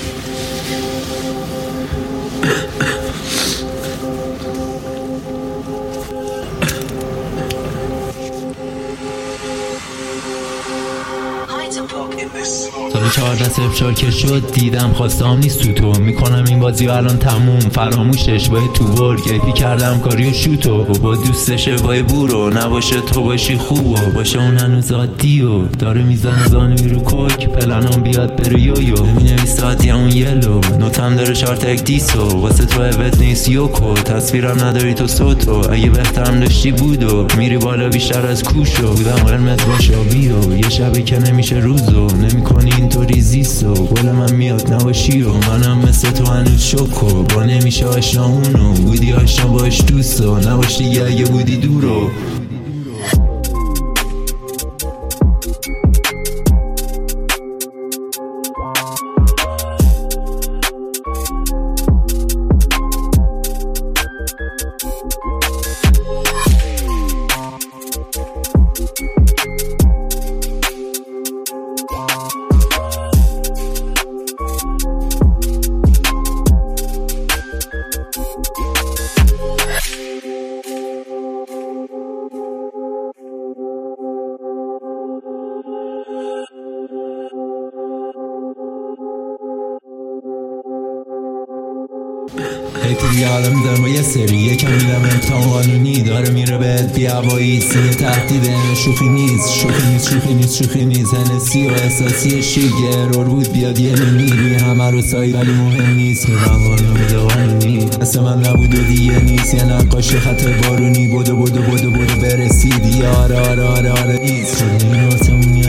سال 14 سفشار که شد دیدم خواستم نیست تو میکنم این بازی و الان تموم فراموشش باید تو ورگ ایپی کردم کاریو شوتو با دوستشه وای برو نباشه تو باشی خوبو باشه اون هنوز عادیو داره میزنه زانوی رو کوک پلنام بیاد بره یویو نمینویس عادی اون یلو نوتم داره شارتک دیسو واسه تو اوت نیست یوکو تصویرم نداری تو سوتو اگه بهترم داشتی بودو میری بالا بیشتر از کوشو بودم قرمز باشابیو یه شبه که نمیشه روزو نمیکنی اینطوری زیستو گل من میاد نباشی و منم مثل تو هنوز شکو با نمیشه آشنا اونو بودی آشنا باش دوستو نباش دیگه اگه بودی دورو حیطی یادم دارم یه سری یکم میدم امتحان قانونی داره میره بهت بی هوایی سیه تهدیده شوخی نیست هنسی و احساسی شیک ارور بود بیاد یه میری همه رو سایی ولی مهم نیست که قانون میده قانونی اصلا من نبود و دیگه نیست یه نقاشی خط بارونی بدو برسید آره نیست خود این